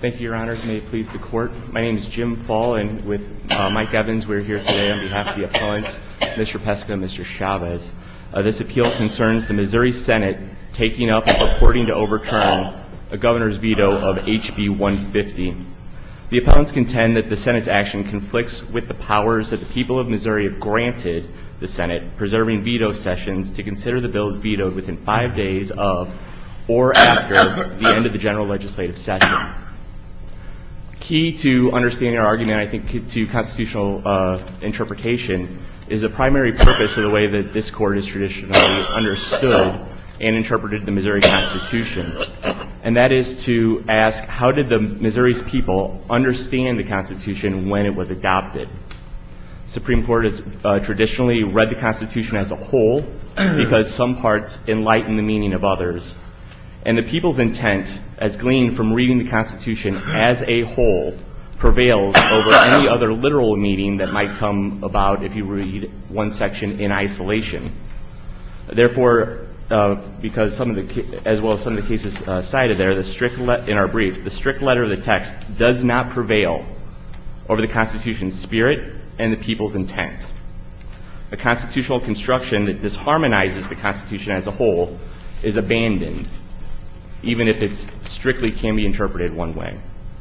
Thank you, Your Honors. May it please the Court. My name is Jim Fall, and with Mike Evans, we're here today on behalf of the appellants, Mr. Pesca and Mr. Chavez. This appeal concerns the Missouri Senate taking up and purporting to overturn a governor's veto of HB 150. The appellants contend that the Senate's action conflicts with the powers that the people of Missouri have granted the Senate, preserving veto sessions to consider the bills vetoed within 5 days of or after the end of the general legislative session. Key to understanding our argument, I think, to constitutional interpretation is the primary purpose of the way that this Court has traditionally understood and interpreted the Missouri Constitution. And that is to ask, how did the Missouri's people understand the Constitution when it was adopted? The Supreme Court has traditionally read the Constitution as a whole because some parts enlighten the meaning of others. And the people's intent, as gleaned from reading the Constitution as a whole, prevails over any other literal meaning that might come about if you read one section in isolation. Therefore, because some of the, as well as some of the cases cited there, in our briefs, the strict letter of the text does not prevail over the Constitution's spirit and the people's intent. A constitutional construction that disharmonizes the Constitution as a whole is abandoned, even if it strictly can be interpreted one way.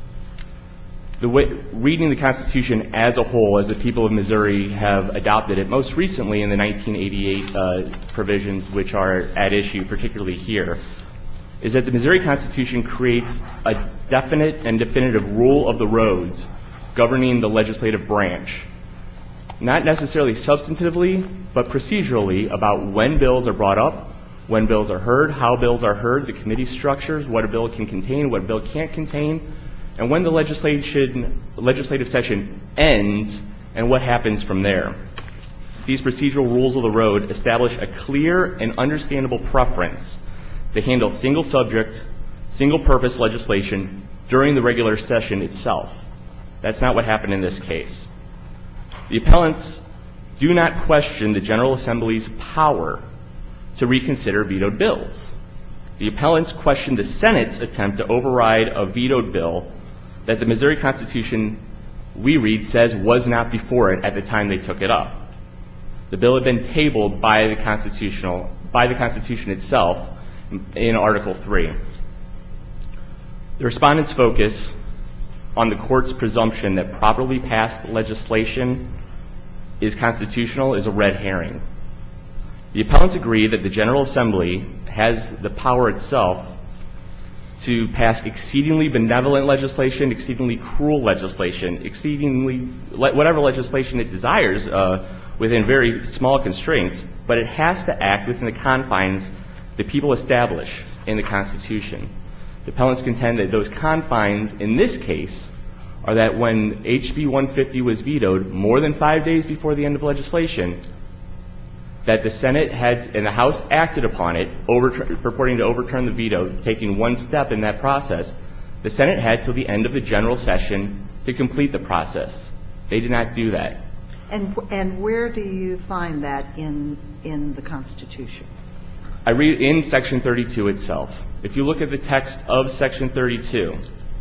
Reading the Constitution as a whole, as the people of Missouri have adopted it, most recently in the 1988 provisions which are at issue, particularly here, is that the Missouri Constitution creates a definite and definitive rule of the roads governing the legislative branch, not necessarily substantively, but procedurally, about when bills are brought up, when bills are heard, how bills are heard, the committee structures, what a bill can contain, what a bill can't contain, and when the legislative session ends and what happens from there. These procedural rules of the road establish a clear and understandable preference to handle single subject, single purpose legislation during the regular session itself. That's not what happened in this case. The appellants do not question the General Assembly's power to reconsider vetoed bills. The appellants question the Senate's attempt to override a vetoed bill that the Missouri Constitution, we read, says was not before it at the time they took it up. The bill had been tabled by the Constitution itself in Article 3. The respondents focus on the Court's presumption that properly passed legislation is constitutional is a red herring. The appellants agree that the General Assembly has the power itself to pass exceedingly benevolent legislation, exceedingly cruel legislation, whatever legislation it desires within very small constraints, but it has to act within the confines that people establish in the Constitution. The appellants contend that those confines in this case are that when HB 150 was vetoed more than 5 days before the end of legislation, that the Senate had, and the House acted upon it, purporting to overturn the veto, taking one step in that process. The Senate had till the end of the general session to complete the process. They did not do that. And where do you find that in the Constitution? I read in Section 32 itself. If you look at the text of Section 32,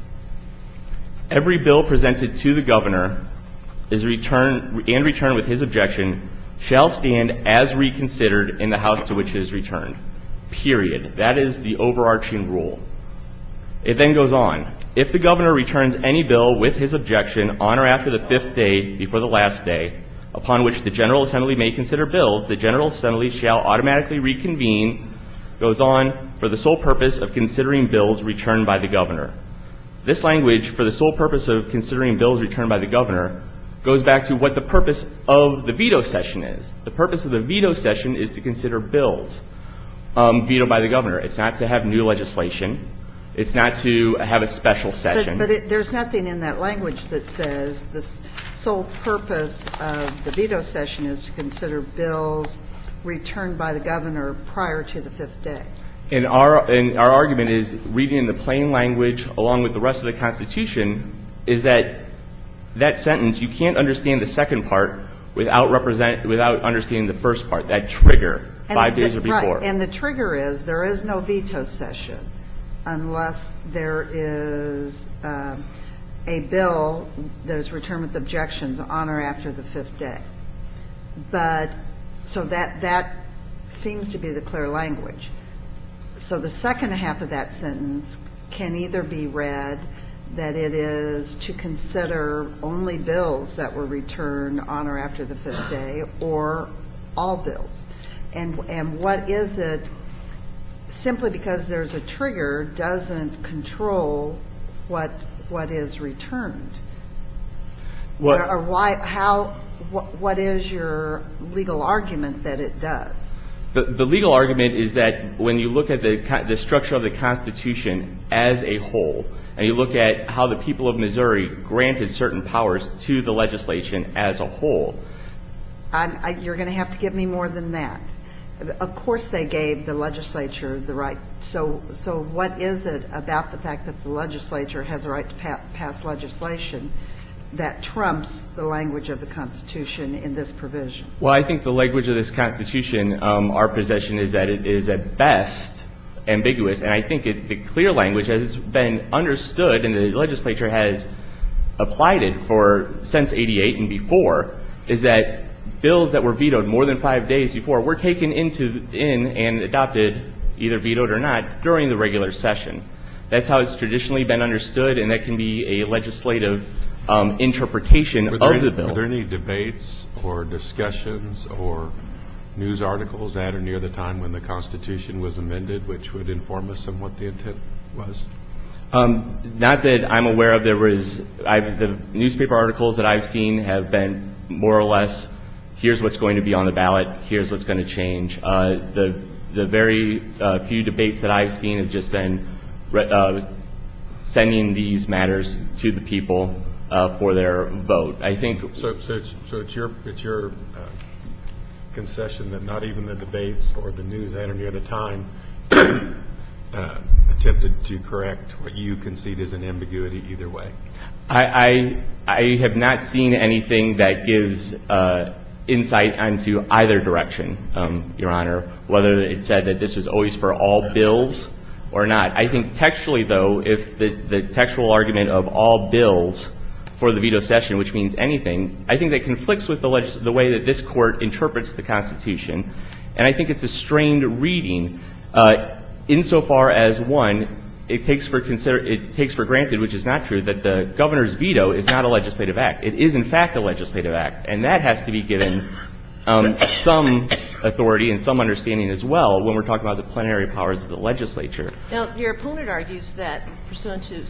every bill presented to the governor is returned with his objection shall stand as reconsidered in the House to which it is returned. Period. That is the overarching rule. It then goes on. If the governor returns any bill with his objection on or after the 5th day before the last day, upon which the General Assembly may consider bills, the General Assembly shall automatically reconvene, goes on, for the sole purpose of considering bills returned by the governor. This language, for the sole purpose of considering bills returned by the governor, goes back to what the purpose of the veto session is. The purpose of the veto session is to consider bills vetoed by the governor. It's not to have new legislation. It's not to have a special session. But there's nothing in that language that says the sole purpose of the veto session is to consider bills returned by the governor prior to the 5th day. And our argument is, reading in the plain language along with the rest of the Constitution, is that sentence, you can't understand the second part without understanding the first part, that trigger, 5 days or before. Right. And the trigger is there is no veto session unless there is a bill that is returned with objections on or after the 5th day. But so that seems to be the clear language. So the second half of that sentence can either be read that it is to consider only bills that were returned on or after the 5th day, or all bills. And what is it? Simply because there's a trigger doesn't control what is returned. Or why? How? What is your legal argument that it does? The legal argument is that when you look at the structure of the Constitution as a whole, and you look at how the people of Missouri granted certain powers to the legislation as a whole. You're going to have to give me more than that. Of course they gave the legislature the right. So what is it about the fact that the legislature has a right to pass legislation that trumps the language of the Constitution in this provision? Well, I think the language of this Constitution, our position is that it is at best ambiguous, and I think the clear language has been understood, and the legislature has applied it since '88 and before, is that bills that were vetoed more than 5 days before were taken in and adopted, either vetoed or not, during the regular session. That's how it's traditionally been understood, and that can be a legislative interpretation of the bill. Were there any debates or discussions or news articles at or near the time when the Constitution was amended which would inform us on what the intent was? Not that I'm aware of. The newspaper articles that I've seen have been more or less, here's what's going to be on the ballot, here's what's going to change. The very few debates that I've seen have just been sending these matters to the people for their vote. I think so. It's your concession that not even the debates or the news at or near the time attempted to correct what you concede is an ambiguity either way. I have not seen anything that gives insight onto either direction, Your Honor, whether it said that this was always for all bills or not. I think textually, though, if the textual argument of all bills for the veto session, which means anything, I think that conflicts with the way that this Court interprets the Constitution. And I think it's a strained reading insofar as, one, it takes for granted, which is not true, that the governor's veto is not a legislative act. It is, in fact, a legislative act, and that has to be given some authority and some understanding as well when we're talking about the plenary powers of the legislature. Now, your opponent argues that pursuant to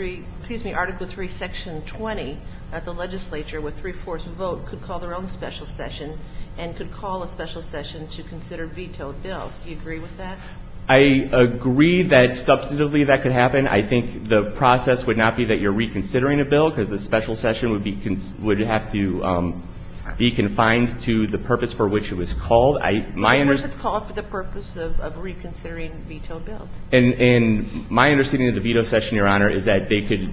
Article 3, Section 20, that the legislature with 3/4 vote could call their own special session and could call a special session to consider vetoed bills. Do you agree with that? I agree that substantively that could happen. I think the process would not be that you're reconsidering a bill, because the special session would have to be confined to the purpose for which it was called. What if it's called for the purpose of reconsidering vetoed bills? And my understanding of the veto session, Your Honor, is that they could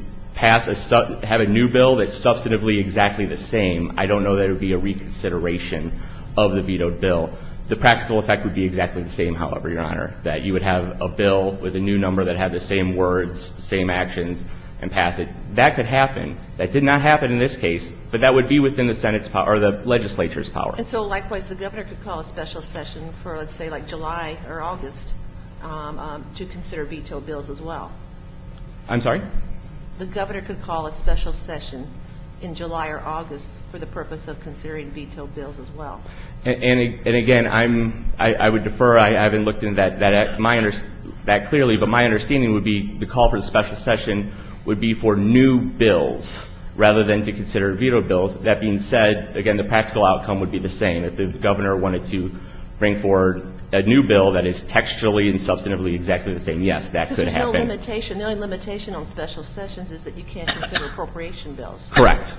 have a new bill that's substantively exactly the same. I don't know that it would be a reconsideration of the vetoed bill. The practical effect would be exactly the same, however, Your Honor, that you would have a bill with a new number that had the same words, the same actions, and pass it. That could happen. That did not happen in this case, but that would be within the Senate's power or the legislature's power. And so, likewise, the governor could call a special session for, let's say, like July or August to consider vetoed bills as well. I'm sorry? The governor could call a special session in July or August for the purpose of considering vetoed bills as well. And again, I would defer. I haven't looked into that clearly, but my understanding would be the call for the special session would be for new bills rather than to consider vetoed bills. That being said, again, the practical outcome would be the same. If the governor wanted to bring forward a new bill that is textually and substantively exactly the same, yes, that could happen. There's no limitation. The only limitation on special sessions is that you can't consider appropriation bills. Correct.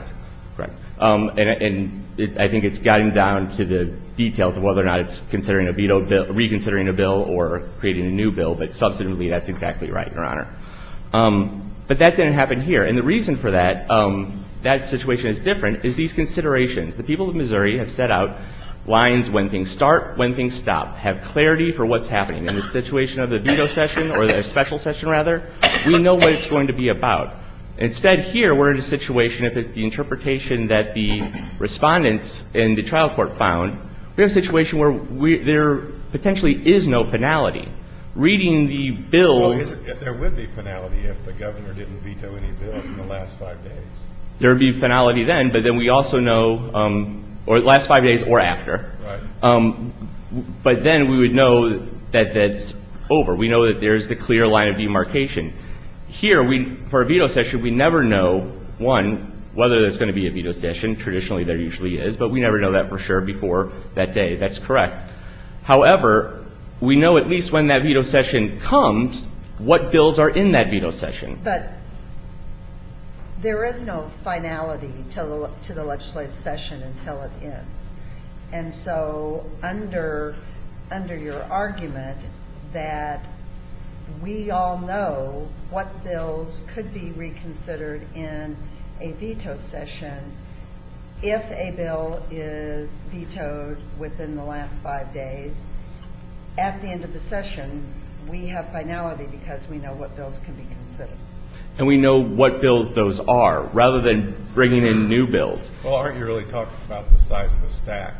And I think it's gotten down to the details of whether or not it's considering a vetoed bill, reconsidering a bill, or creating a new bill. But substantively, that's exactly right, Your Honor. But that didn't happen here. And the reason for that, that situation is different, is these considerations. The people of Missouri have set out lines when things start, when things stop, have clarity for what's happening. In the situation of the veto session, or the special session rather, we know what it's going to be about. Instead, here, we're in a situation, if it's the interpretation that the respondents in the trial court found, we have a situation where there potentially is no finality. Reading the bills... Well, there would be finality if the governor didn't veto any bills in the last 5 days. There would be finality then, but then we also know, or last 5 days or after. Right. But then we would know that that's over. We know that there's the clear line of demarcation. Here, for a veto session, we never know, one, whether there's going to be a veto session. Traditionally, there usually is, but we never know that for sure before that day. That's correct. However, we know at least when that veto session comes, what bills are in that veto session. But there is no finality to the legislative session until it ends. And so under your argument that we all know what bills could be reconsidered in a veto session, if a bill is vetoed within the last 5 days, at the end of the session, we have finality because we know what bills can be considered. And we know what bills those are, rather than bringing in new bills. Well, aren't you really talking about the size of the stack?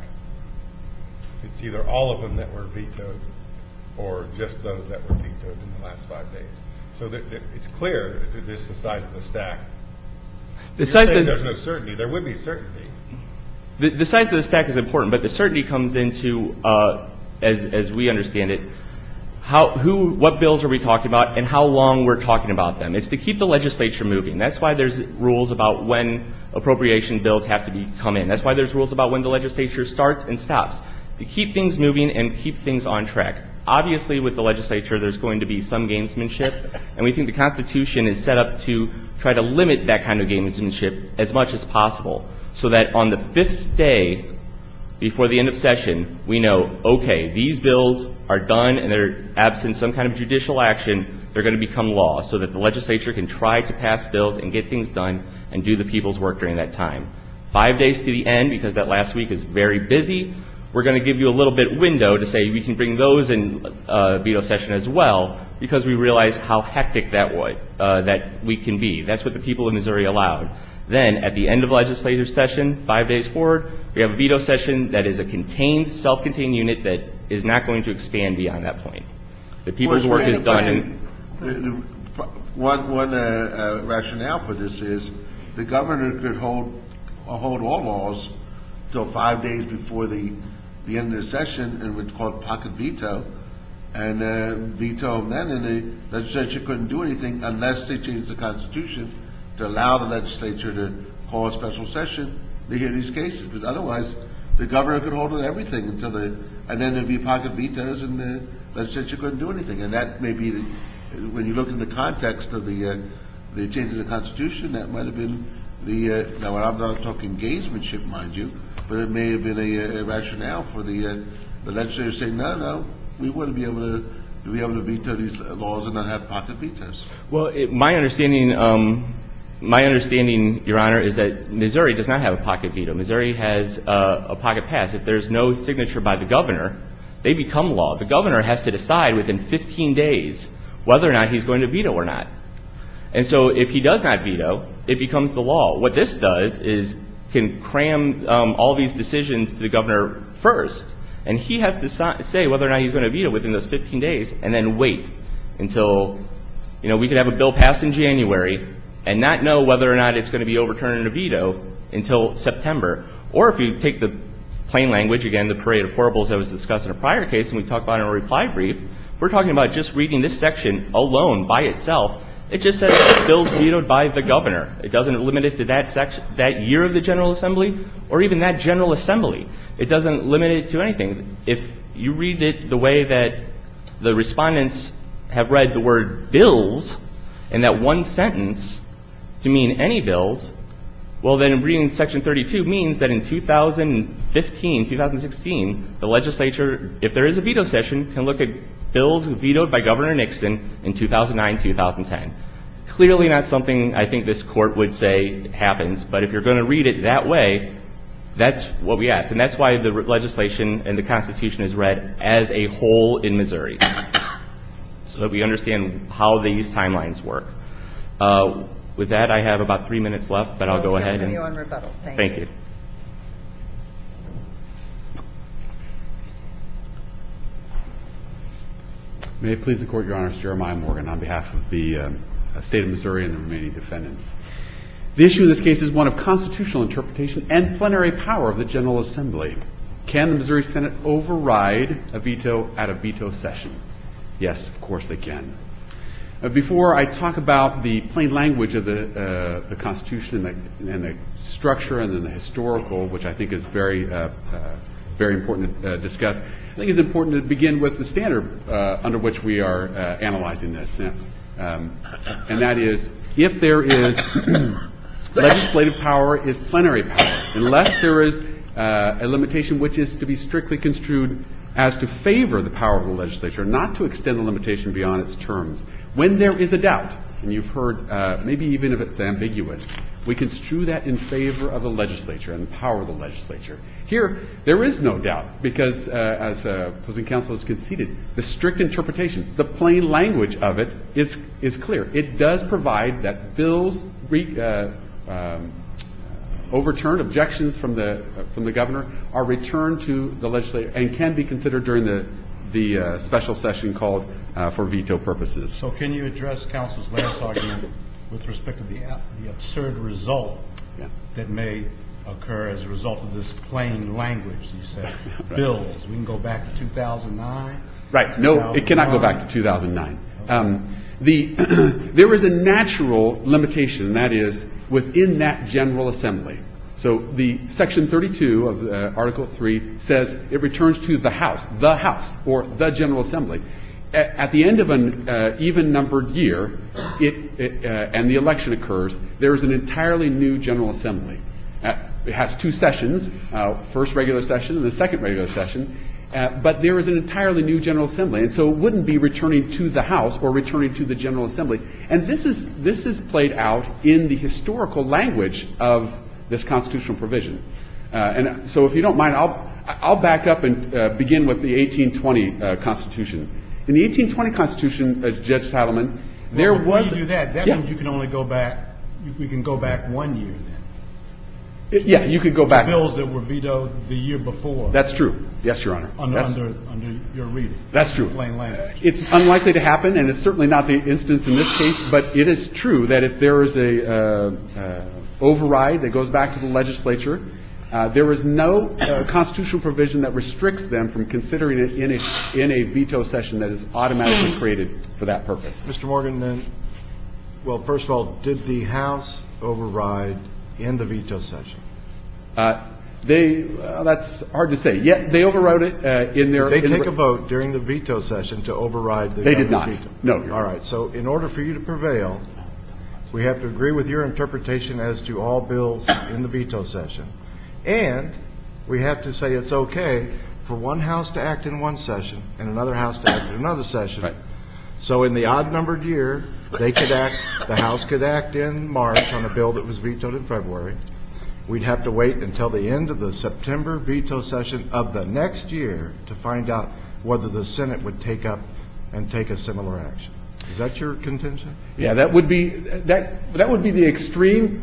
It's either all of them that were vetoed or just those that were vetoed in the last 5 days. So it's clear that it's the size of the stack. There's no certainty. There would be certainty. The size of the stack is important, but the certainty comes into, as we understand it, what bills are we talking about and how long we're talking about them. It's to keep the legislature moving. That's why there's rules about when appropriation bills have to come in. That's why there's rules about when the legislature starts and stops, to keep things moving and keep things on track. Obviously, with the legislature, there's going to be some gamesmanship, and we think the Constitution is set up to try to limit that kind of gamesmanship as much as possible, so that on the 5th day before the end of session, we know, okay, these bills are done and they're absent some kind of judicial action, they're going to become law, so that the legislature can try to pass bills and get things done and do the people's work during that time. 5 days to the end, because that last week is very busy, we're going to give you a little bit window to say we can bring those in veto session as well, because we realize how hectic that week can be. That's what the people of Missouri allowed. Then, at the end of legislative session, 5 days forward, we have a veto session that is a contained, self-contained unit that is not going to expand beyond that point. The people's work is done. One rationale for this is the governor could hold all laws till 5 days before the end of the session, and what's called pocket veto, and veto them then, and the legislature couldn't do anything unless they changed the Constitution to allow the legislature to call a special session to hear these cases. Because otherwise, the governor could hold on everything and then there'd be pocket vetoes, and the legislature couldn't do anything. And that may be, when you look in the context of the change in the Constitution, that might have been now I'm not talking gamesmanship, mind you, but it may have been a rationale for the legislature saying, no, we want to be able to veto these laws and not have pocket vetoes. Well, my understanding, Your Honor, is that Missouri does not have a pocket veto. Missouri has a pocket pass. If there's no signature by the governor, they become law. The governor has to decide within 15 days whether or not he's going to veto or not. And so if he does not veto, it becomes the law. What this does is can cram all these decisions to the governor first, and he has to say whether or not he's going to veto within those 15 days, and then wait until, we could have a bill passed in January and not know whether or not it's going to be overturned in a veto until September. Or if you take the plain language, again, the parade of horribles that was discussed in a prior case and we talked about in a reply brief, we're talking about just reading this section alone by itself. It just says bills vetoed by the governor. It doesn't limit it to that year of the General Assembly or even that General Assembly. It doesn't limit it to anything. If you read it the way that the respondents have read the word bills in that one sentence to mean any bills, well, then reading Section 32 means that in 2015, 2016, the legislature, if there is a veto session, can look at bills vetoed by Governor Nixon in 2009, 2010. Clearly not something I think this court would say happens, but if you're going to read it that way, That's what we asked, and that's why the legislation and the Constitution is read as a whole in Missouri, so that we understand how these timelines work. With that, I have about 3 minutes left, but I'll go ahead and... you on rebuttal. Thank you. May it please the Court, Your Honors, Jeremiah Morgan on behalf of the State of Missouri and the remaining defendants. The issue in this case is one of constitutional interpretation and plenary power of the General Assembly. Can the Missouri Senate override a veto at a veto session? Yes, of course they can. Before I talk about the plain language of the Constitution and the structure and then the historical, which I think is very important to discuss, I think it's important to begin with the standard under which we are analyzing this. And that is, if there is legislative power is plenary power, unless there is a limitation which is to be strictly construed as to favor the power of the legislature, not to extend the limitation beyond its terms. When there is a doubt, and you've heard maybe even if it's ambiguous, we construe that in favor of the legislature and the power of the legislature. Here, there is no doubt because, as opposing counsel has conceded, the strict interpretation, the plain language of it is clear. It does provide that bills overturned, objections from the governor are returned to the legislature and can be considered during the special session called for veto purposes. So can you address counsel's last argument with respect to the absurd result that may occur as a result of this plain language? You said right. Bills, we can go back to 2009? Right. No, it cannot go back to 2009. Okay. There is a natural limitation, and that is within that General Assembly. So the Section 32 of Article 3 says it returns to the House, or the General Assembly. At the end of an even-numbered year, and the election occurs, there is an entirely new General Assembly. It has two sessions, first regular session and the second regular session, but there is an entirely new General Assembly, and so it wouldn't be returning to the House or returning to the General Assembly. And this is played out in the historical language of this constitutional provision. And so if you don't mind, I'll back up and begin with the 1820 Constitution. In the 1820 Constitution, Judge Teitelman, there was... Before you do that, means you can only go back, we can go back 1 year then. Yeah, you could go back. Bills that were vetoed the year before. That's true. Yes, Your Honor. Under your reading. That's true. Plain language. It's unlikely to happen, and it's certainly not the instance in this case, but it is true that if there is a override that goes back to the legislature, there is no constitutional provision that restricts them from considering it in a veto session that is automatically created for that purpose. Mr. Morgan, then, well, first of all, did the House override in the veto session? That's hard to say. Yeah, they overrode it in their... Did they take a vote during the veto session to override the... They did not. Veto? No. All right. So in order for you to prevail, we have to agree with your interpretation as to all bills in the veto session. And we have to say it's okay for one House to act in one session and another House to act in another session. Right. So in the odd-numbered year, the House could act in March on a bill that was vetoed in February. We'd have to wait until the end of the September veto session of the next year to find out whether the Senate would take up and take a similar action. Is that your contention? Yeah, that would be the extreme,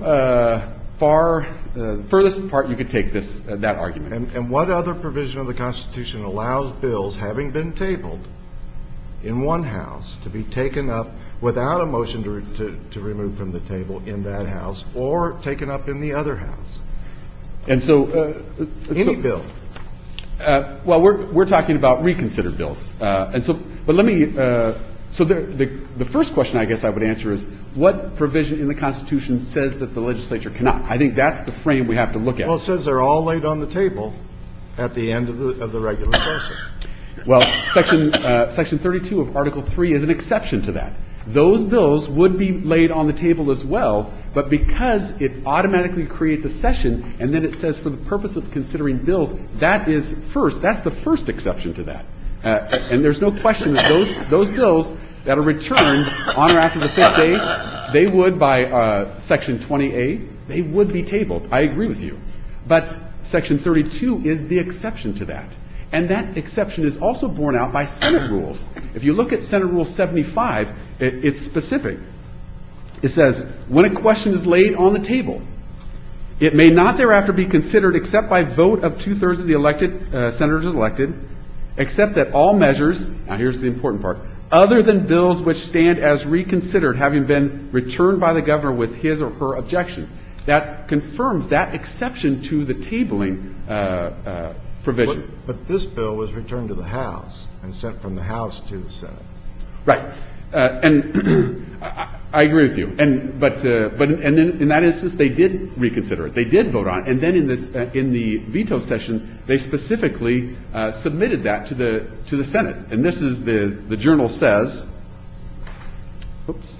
furthest part you could take that argument. And what other provision of the Constitution allows bills having been tabled in one House to be taken up without a motion to remove from the table in that House or taken up in the other House? And so... Any bill. Well, we're talking about reconsidered bills. And so, but let me... So the first question I guess I would answer is, what provision in the Constitution says that the legislature cannot? I think that's the frame we have to look at. Well, it says they're all laid on the table at the end of the regular session. Well, Section 32 of Article 3 is an exception to that. Those bills would be laid on the table as well, but because it automatically creates a session, and then it says for the purpose of considering bills, that's the first exception to that. And there's no question that those bills that are returned on or after the fifth day, they would, by Section 20A, they would be tabled. I agree with you. But Section 32 is the exception to that. And that exception is also borne out by Senate rules. If you look at Senate Rule 75, it's specific. It says, when a question is laid on the table, it may not thereafter be considered except by vote of 2/3 of the elected senators elected, except that all measures, now here's the important part, other than bills which stand as reconsidered having been returned by the governor with his or her objections. That confirms that exception to the tabling provision. But this bill was returned to the House and sent from the House to the Senate. Right. And I agree with you. But then in that instance, they did reconsider it. They did vote on it. And then in the veto session, they specifically submitted that to the Senate. And this is the journal says. Oops.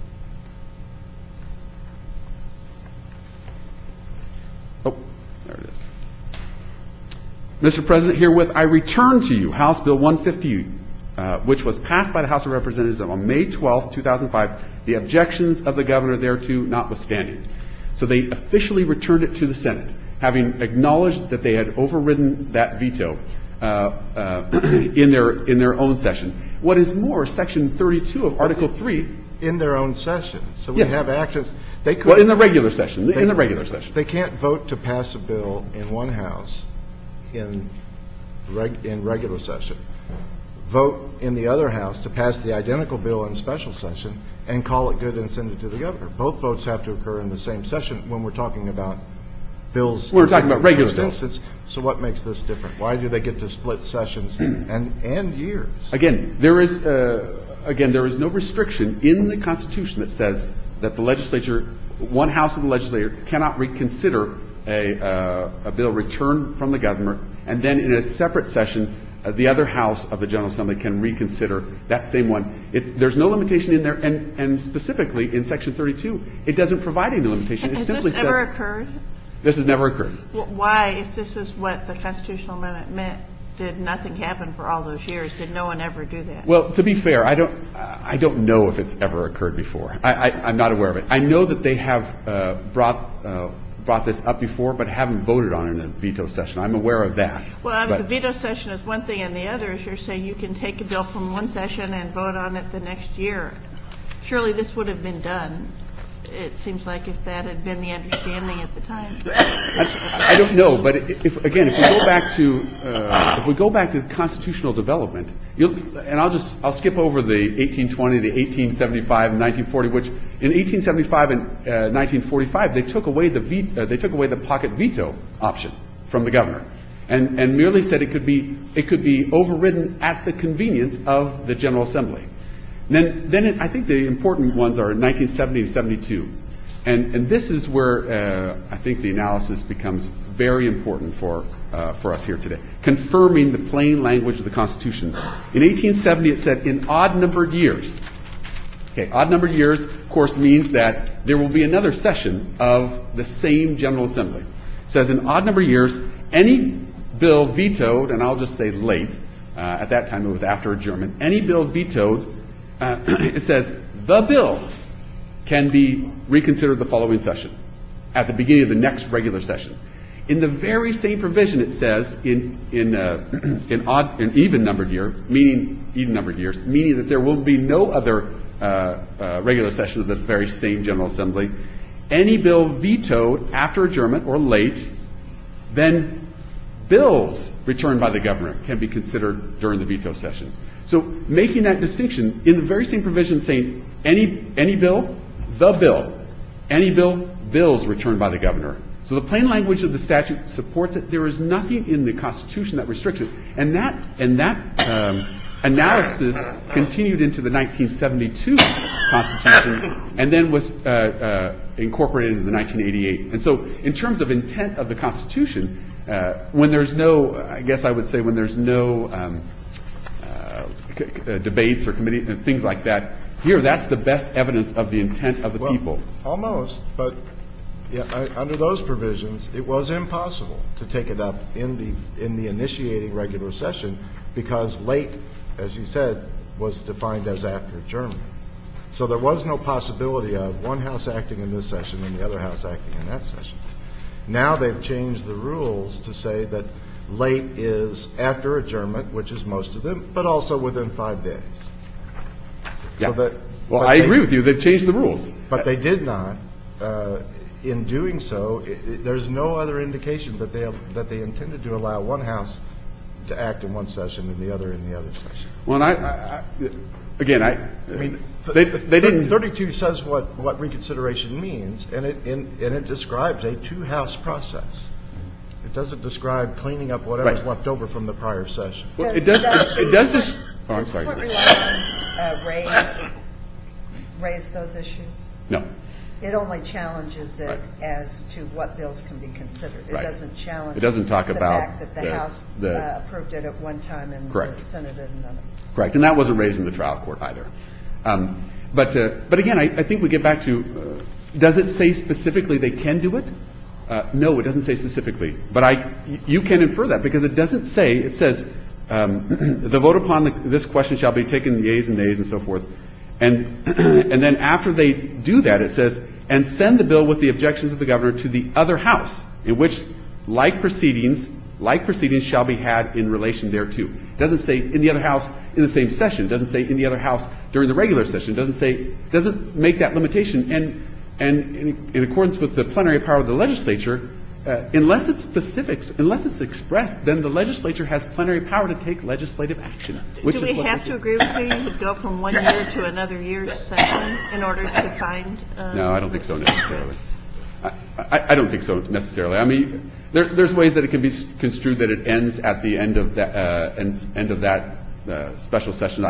Oh, there it is. Mr. President, herewith I return to you House Bill 150, which was passed by the House of Representatives on May 12, 2005, the objections of the governor thereto notwithstanding. So they officially returned it to the Senate, having acknowledged that they had overridden that veto in their own session. What is more, Section 32 of Article 3... In their own session. So we yes. have actions. They could, well, in the regular session. In the regular session. They can't vote to pass a bill in one House in regular session, vote in the other House to pass the identical bill in special session, and call it good and send it to the governor. Both votes have to occur in the same session when we're talking about bills. We're talking about regular bills. So what makes this different? Why do they get to split sessions and years? Again, there is no restriction in the Constitution that says that the legislature, one House of the legislature, cannot reconsider a bill returned from the governor, and then in a separate session, the other House of the General Assembly can reconsider that same one. There's no limitation in there, and specifically in Section 32, it doesn't provide any limitation. Has this ever occurred? This has never occurred. Why, if this is what the constitutional amendment meant, did nothing happen for all those years? Did no one ever do that? Well, to be fair, I don't know if it's ever occurred before. I'm not aware of it. I know that they have brought this up before, but haven't voted on it in a veto session. I'm aware of that. Well, the veto session is one thing, and the other is you're saying you can take a bill from one session and vote on it the next year. Surely this would have been done. It seems like if that had been the understanding at the time. I don't know, but if we go back to constitutional development, and I'll skip over the 1820, the 1875, and 1940, which in 1875 and 1945 they took away the pocket veto option from the governor, and merely said it could be overridden at the convenience of the General Assembly. Then I think the important ones are 1970 and 72. And this is where I think the analysis becomes very important for us here today, confirming the plain language of the Constitution. In 1870, it said in odd-numbered years. Okay, odd-numbered years, of course, means that there will be another session of the same General Assembly. It says in odd-numbered years, any bill vetoed, and I'll just say late, at that time it was after adjournment, any bill vetoed, it says the bill can be reconsidered the following session at the beginning of the next regular session. In the very same provision, it says in even numbered years, meaning that there will be no other regular session of the very same General Assembly. Any bill vetoed after adjournment or late, then bills returned by the governor can be considered during the veto session. So making that distinction in the very same provision saying any bill, the bill, any bill, bills returned by the governor. So the plain language of the statute supports it. There is nothing in the Constitution that restricts it. And that analysis continued into the 1972 Constitution and then was incorporated into the 1988. And so in terms of intent of the Constitution, when there's no, I guess I would say when there's no debates or committee and things like that, here that's the best evidence of the intent of the people. Almost, but under those provisions, it was impossible to take it up in the initiating regular session because late, as you said, was defined as after adjournment. So there was no possibility of one House acting in this session and the other House acting in that session. Now they've changed the rules to say that late is after adjournment, which is most of them, but also within 5 days. Yeah. Well, I agree with you. They've changed the rules. But they did not. In doing so, there's no other indication that they intended to allow one house to act in one session and the other in the other session. Well, I mean, they didn't. 32 says what reconsideration means, and it describes a two-house process. It doesn't describe cleaning up whatever's left over from the prior session. Well, it does just. Oh, I'm sorry. Does the court rely on raise those issues? No. It only challenges it as to what bills can be considered. It doesn't challenge. It doesn't talk the about fact that the House approved it at one time and the Senate at another. Correct, and that wasn't raised in the trial court either. But again, I think we get back to, does it say specifically they can do it? No, it doesn't say specifically. But you can infer that because it doesn't say. It says the vote upon this question shall be taken yeas and nays and so forth. And then after they do that, it says, and send the bill with the objections of the governor to the other house, in which like proceedings shall be had in relation thereto. It doesn't say in the other house in the same session. It doesn't say in the other house during the regular session. It doesn't make that limitation. And in accordance with the plenary power of the legislature, unless it's specifics, unless it's expressed, then the legislature has plenary power to take legislative action. Do we have to agree with you to go from 1 year to another year's session in order to find? No, I don't think so necessarily. I don't think so necessarily. I mean, there's ways that it can be construed that it ends at the end of that special session.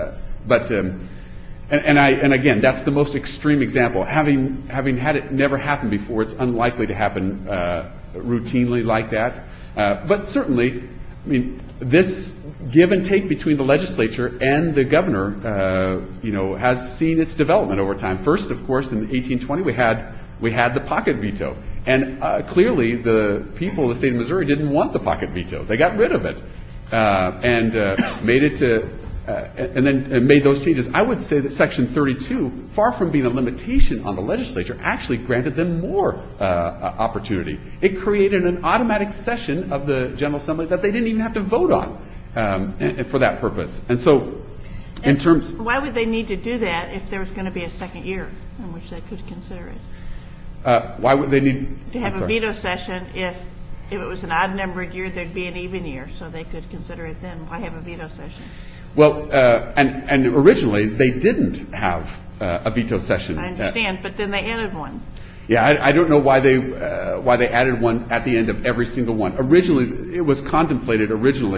And again, that's the most extreme example. Having had it never happen before, it's unlikely to happen routinely like that. But certainly, I mean, this give and take between the legislature and the governor, has seen its development over time. First, of course, in 1820, we had the pocket veto, and clearly the people of the state of Missouri didn't want the pocket veto. They got rid of it and made it to. And then made those changes. I would say that Section 32, far from being a limitation on the legislature, actually granted them more opportunity. It created an automatic session of the General Assembly that they didn't even have to vote on for that purpose. And so, in terms, why would they need to do that if there was going to be a second year in which they could consider it? Why would they need to have a veto session if it was an odd-numbered year? There'd be an even year, so they could consider it then. Why have a veto session? Well, and originally they didn't have a veto session. I understand, but then they added one. Yeah, I don't know why they added one at the end of every single one. Originally, it was contemplated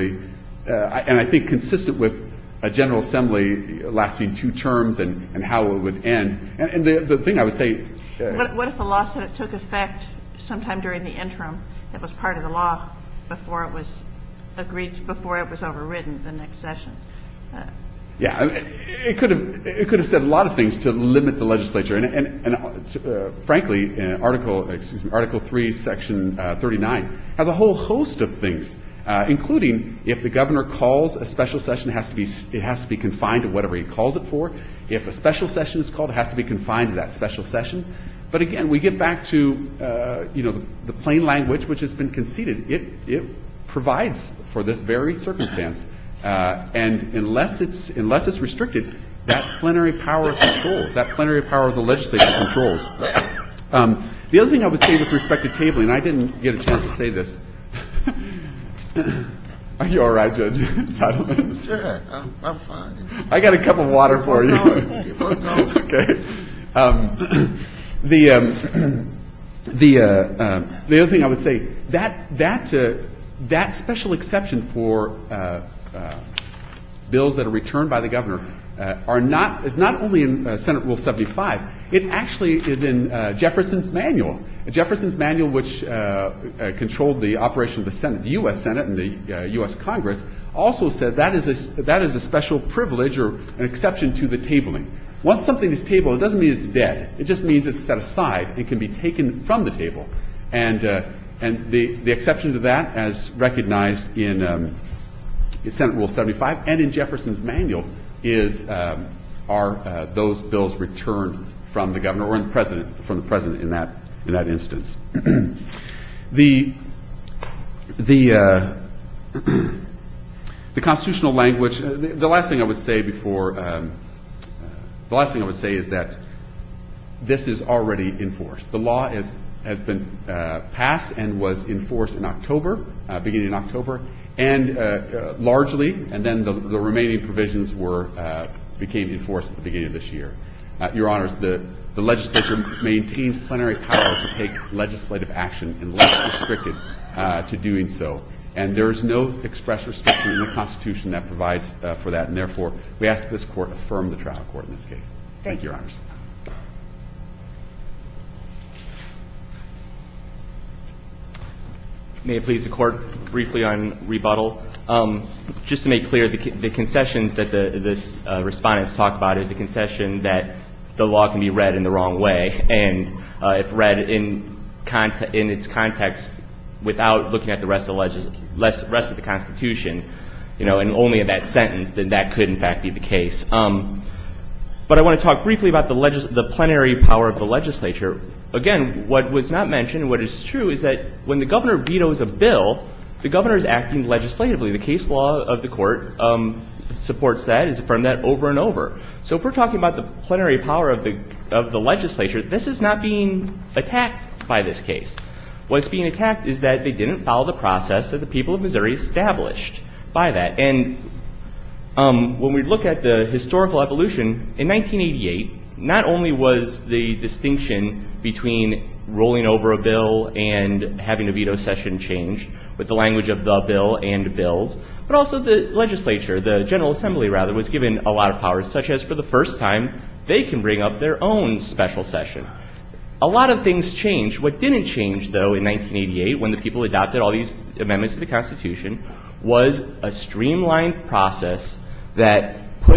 and I think consistent with a General Assembly lasting 2 terms and how it would end. And the thing I would say. What if a law said it took effect sometime during the interim that was part of the law before it was agreed, before it was overridden the next session? Yeah, it could have said a lot of things to limit the legislature, and frankly, Article 3, Section 39 has a whole host of things, including if the governor calls a special session, it has to be confined to whatever he calls it for. If a special session is called, it has to be confined to that special session. But again, we get back to the plain language, which has been conceded. It provides for this very circumstance. And unless it's restricted, that plenary power controls. That plenary power of the legislature controls. The other thing I would say with respect to tabling, and I didn't get a chance to say this. Are you all right, Judge Titleman? Sure, I'm fine. I got a cup of water for you. Okay. The other thing I would say, that special exception for bills that are returned by the governor is not only in Senate Rule 75. It actually is in Jefferson's manual. Jefferson's manual, which controlled the operation of the Senate, the U.S. Senate, and the U.S. Congress, also said that is a special privilege or an exception to the tabling. Once something is tabled, it doesn't mean it's dead. It just means it's set aside and can be taken from the table. And the exception to that, as recognized in Senate Rule 75 and in Jefferson's manual, are those bills returned from the governor or from the president in that instance. The constitutional language, the last thing I would say is that this is already enforced. The law has been passed and was enforced in October, beginning in October, and largely, and then the remaining provisions became enforced at the beginning of this year. Your Honors, the legislature maintains plenary power to take legislative action unless restricted to doing so. And there is no express restriction in the Constitution that provides for that, and therefore we ask that this Court affirm the trial court in this case. Thank you, Your Honors. May it please the Court, briefly on rebuttal. Just to make clear, the concessions that this respondents talk about is the concession that the law can be read in the wrong way, and if read in its context without looking at the rest of the Constitution, and only in that sentence, then that could in fact be the case. But I want to talk briefly about the plenary power of the legislature. Again, what was not mentioned, what is true, is that when the governor vetoes a bill, the governor is acting legislatively. The case law of the Court supports that, has affirmed that over and over. So if we're talking about the plenary power of the legislature, this is not being attacked by this case. What's being attacked is that they didn't follow the process that the people of Missouri established by that. And when we look at the historical evolution, in 1988, not only was the distinction between rolling over a bill and having a veto session change with the language of the bill and bills, but also the legislature, the General Assembly rather, was given a lot of powers, such as for the first time, they can bring up their own special session. A lot of things changed. What didn't change, though, in 1988, when the people adopted all these amendments to the Constitution, was a streamlined process that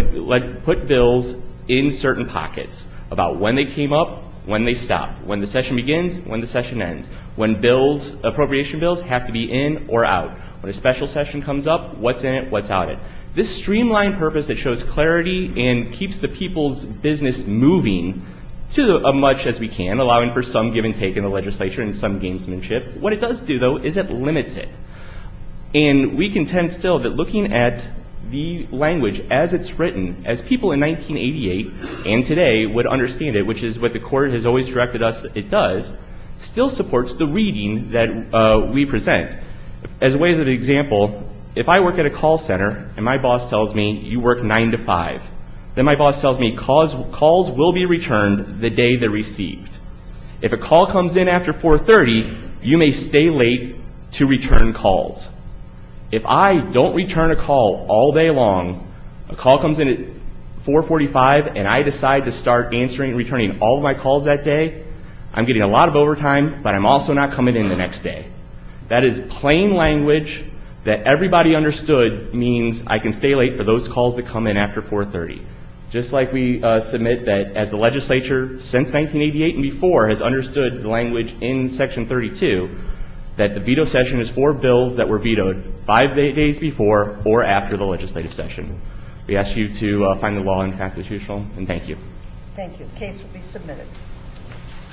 put bills in certain pockets about when they came up, when they stopped, when the session begins, when the session ends, when bills, appropriation bills, have to be in or out, when a special session comes up, what's in it, what's out it. This streamlined purpose that shows clarity and keeps the people's business moving to as much as we can, allowing for some give and take in the legislature and some gamesmanship. What it does do, though, is it limits it. And we contend still that looking at the language as it's written, as people in 1988 and today would understand it, which is what the Court has always directed us it does, still supports the reading that we present. As a way of an example, if I work at a call center and my boss tells me you work 9 to 5, then my boss tells me calls will be returned the day they're received. If a call comes in after 4:30, you may stay late to return calls. If I don't return a call all day long, a call comes in at 4:45 and I decide to start answering and returning all of my calls that day, I'm getting a lot of overtime, but I'm also not coming in the next day. That is plain language that everybody understood means I can stay late for those calls that come in after 4:30. Just like we submit that as the legislature since 1988 and before has understood the language in Section 32, that the veto session is for bills that were vetoed 5 days before or after the legislative session. We ask you to find the law unconstitutional, and thank you. Thank you. Case will be submitted.